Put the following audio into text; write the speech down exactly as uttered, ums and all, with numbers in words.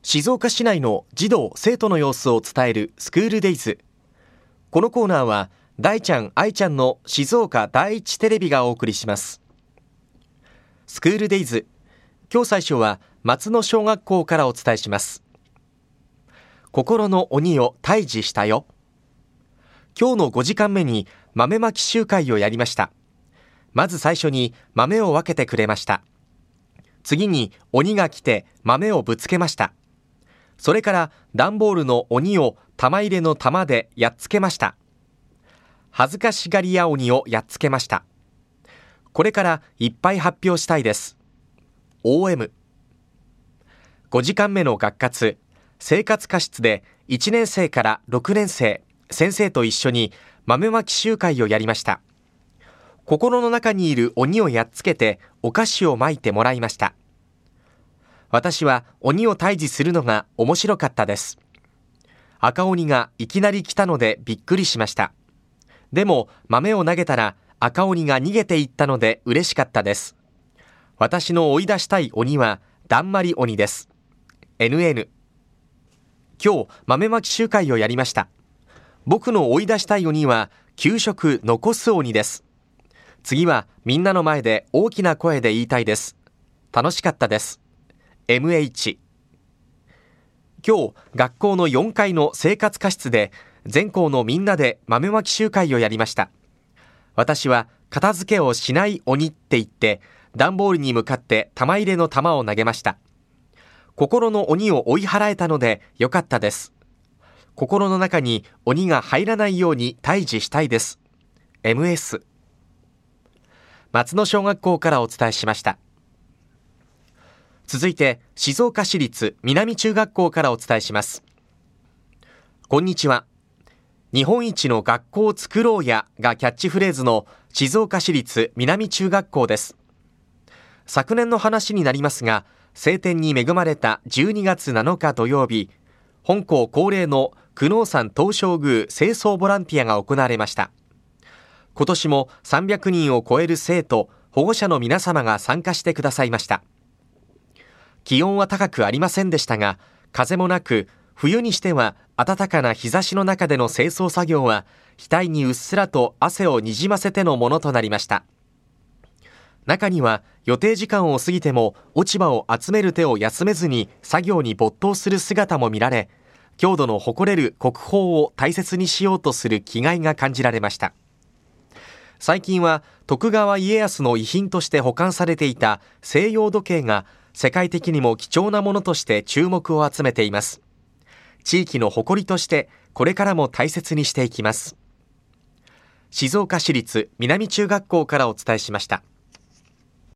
静岡市内の児童生徒の様子を伝えるスクールデイズ。このコーナーは大ちゃん愛ちゃんの静岡第一テレビがお送りします。スクールデイズ、今日最初は松野小学校からお伝えします。心の鬼を退治したよ。今日のごじかんめに豆まき集会をやりました。まず最初に豆を分けてくれました。次に鬼が来て豆をぶつけました。それから段ボールの鬼を玉入れの玉でやっつけました。恥ずかしがり屋鬼をやっつけました。これからいっぱい発表したいです。オーエム。ごじかんめの学活、生活科室でいちねん生からろくねん生、先生と一緒に豆まき集会をやりました。心の中にいる鬼をやっつけてお菓子をまいてもらいました。私は鬼を退治するのが面白かったです。赤鬼がいきなり来たのでびっくりしました。でも豆を投げたら赤鬼が逃げていったので嬉しかったです。私の追い出したい鬼はだんまり鬼です。エヌエヌ。今日豆まき集会をやりました。僕の追い出したい鬼は給食残す鬼です。次はみんなの前で大きな声で言いたいです。楽しかったです。エムエイチ。今日学校のよんかいの生活科室で全校のみんなで豆まき集会をやりました。私は片付けをしない鬼って言って段ボールに向かって玉入れの玉を投げました。心の鬼を追い払えたのでよかったです。心の中に鬼が入らないように退治したいです。エムエス。松野小学校からお伝えしました。続いて静岡市立南中学校からお伝えします。こんにちは。日本一の学校を作ろうやがキャッチフレーズの静岡市立南中学校です。昨年の話になりますが、晴天に恵まれたじゅうにがつなのか土曜日、本校恒例の久能山東照宮清掃ボランティアが行われました。今年もさんびゃくにんを超える生徒、保護者の皆様が参加してくださいました。気温は高くありませんでしたが、風もなく、冬にしては暖かな日差しの中での清掃作業は、額にうっすらと汗をにじませてのものとなりました。中には予定時間を過ぎても落ち葉を集める手を休めずに作業に没頭する姿も見られ、郷土の誇れる国宝を大切にしようとする気概が感じられました。最近は徳川家康の遺品として保管されていた西洋時計が世界的にも貴重なものとして注目を集めています。地域の誇りとしてこれからも大切にしていきます。静岡市立南中学校からお伝えしました。